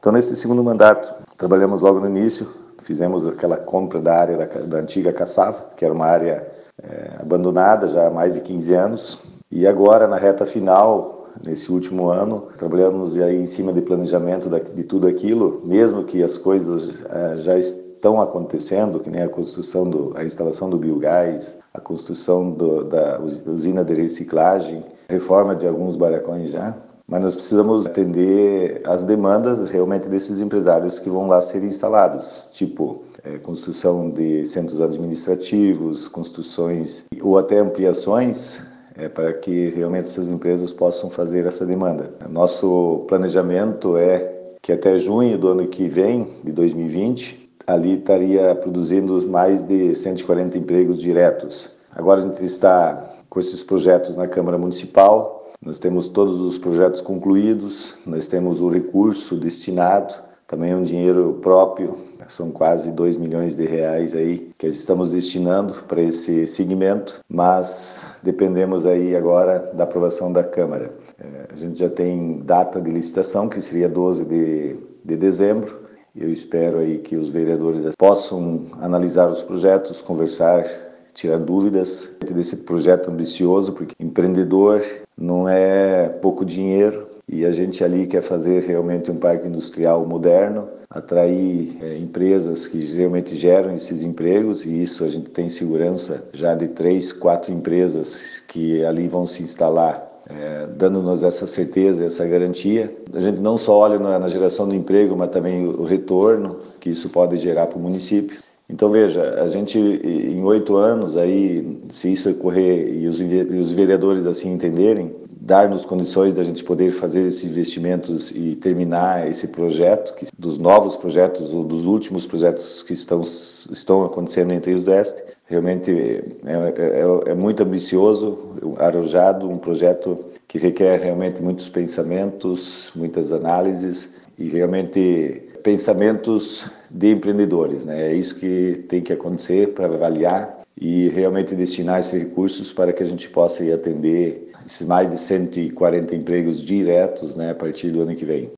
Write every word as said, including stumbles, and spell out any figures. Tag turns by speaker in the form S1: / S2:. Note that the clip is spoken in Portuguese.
S1: Então, nesse segundo mandato, trabalhamos logo no início, fizemos aquela compra da área da, da antiga Caçava, que era uma área é, abandonada já há mais de quinze anos, e agora, na reta final, nesse último ano, trabalhamos aí em cima de planejamento de tudo aquilo, mesmo que as coisas é, já estão acontecendo, que nem a construção, do, a instalação do biogás, a construção do, da usina de reciclagem, reforma de alguns barracões já, mas nós precisamos atender às demandas realmente desses empresários que vão lá ser instalados, tipo é, construção de centros administrativos, construções ou até ampliações, é, para que realmente essas empresas possam fazer essa demanda. Nosso planejamento é que até junho do ano que vem, de dois mil e vinte, ali estaria produzindo mais de cento e quarenta empregos diretos. Agora a gente está com esses projetos na Câmara Municipal. Nós temos todos os projetos concluídos, nós temos o recurso destinado, também um dinheiro próprio, são quase dois milhões de reais aí que estamos destinando para esse segmento, mas dependemos aí agora da aprovação da Câmara. A gente já tem data de licitação, que seria doze de dezembro. Eu espero aí que os vereadores possam analisar os projetos, conversar, tirar dúvidas desse projeto ambicioso, porque empreendedor não é pouco dinheiro e a gente ali quer fazer realmente um parque industrial moderno, atrair é, empresas que realmente geram esses empregos, e isso a gente tem segurança já de três, quatro empresas que ali vão se instalar, é, dando-nos essa certeza, essa garantia. A gente não só olha na, na geração do emprego, mas também o, o retorno que isso pode gerar para o município. Então veja, a gente em oito anos, aí, se isso ocorrer e os, e os vereadores assim entenderem, dar-nos condições da gente poder fazer esses investimentos e terminar esse projeto, que, dos novos projetos ou dos últimos projetos que estão, estão acontecendo entre os Oeste, realmente é, é, é muito ambicioso, arrojado, um projeto que requer realmente muitos pensamentos, muitas análises e realmente pensamentos de empreendedores, né? É isso que tem que acontecer para avaliar e realmente destinar esses recursos para que a gente possa ir atender esses mais de cento e quarenta empregos diretos, né, a partir do ano que vem.